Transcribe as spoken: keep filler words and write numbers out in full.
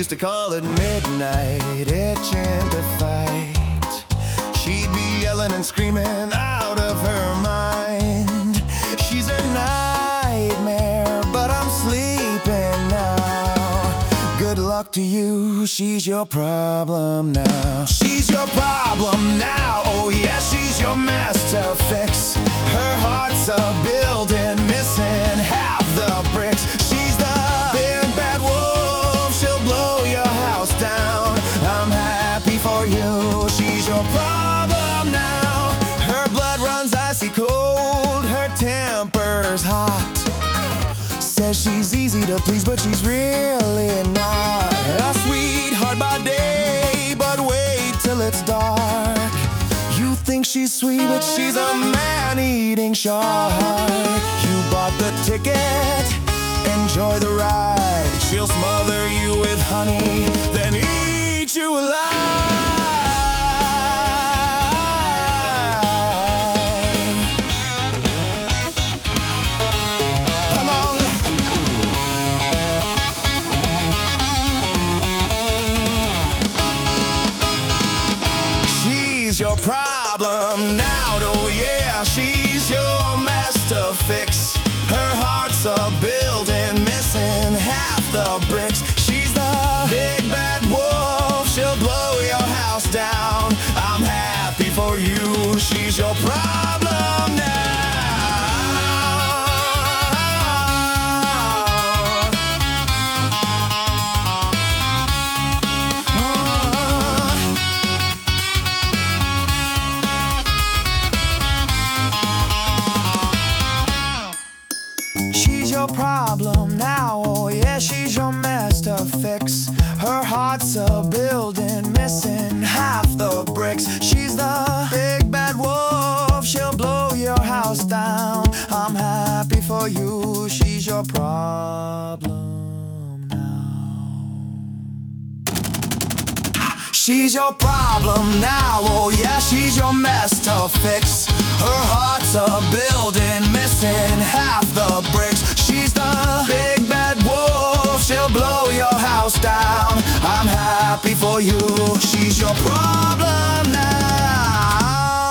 used to call it midnight, itching to fight. She'd be yelling and screaming out of her mind. She's a nightmare, but I'm sleeping now. Good luck to you, she's your problem now. She's your problem now, oh yeah, she's your mess to fix. Her heart's a building, missing half the bricks. She's the big bad wolf, she'll blow your house down. I'm happy for you, she's your problem now. Her blood runs icy cold, her temper's hot. Says she's easy to please, but she's really not. A sweetheart by day, but wait till it's dark. You think she's sweet, but she's a man-eating shark. You bought the ticket, enjoy the ride. She'll smother you with honey, then eat you alive. Come on. She's your problem now, oh yeah, she's your mess to fix. Her heart's a building, missing half the bricks. She's the big bad wolf, she'll blow your house down. I'm happy for you, she's your problem now. She's your problem now, oh yeah, she's your mess to fix. Her heart's a building, missing half the bricks. She's the big bad wolf, she'll blow your house down. I'm happy for you, she's your problem now. She's your problem now, oh yeah, she's your mess to fix. Her heart's a building, missing half the bricks. She's the big bad wolf, she'll blow your house down. I'm happy for you, she's your problem now.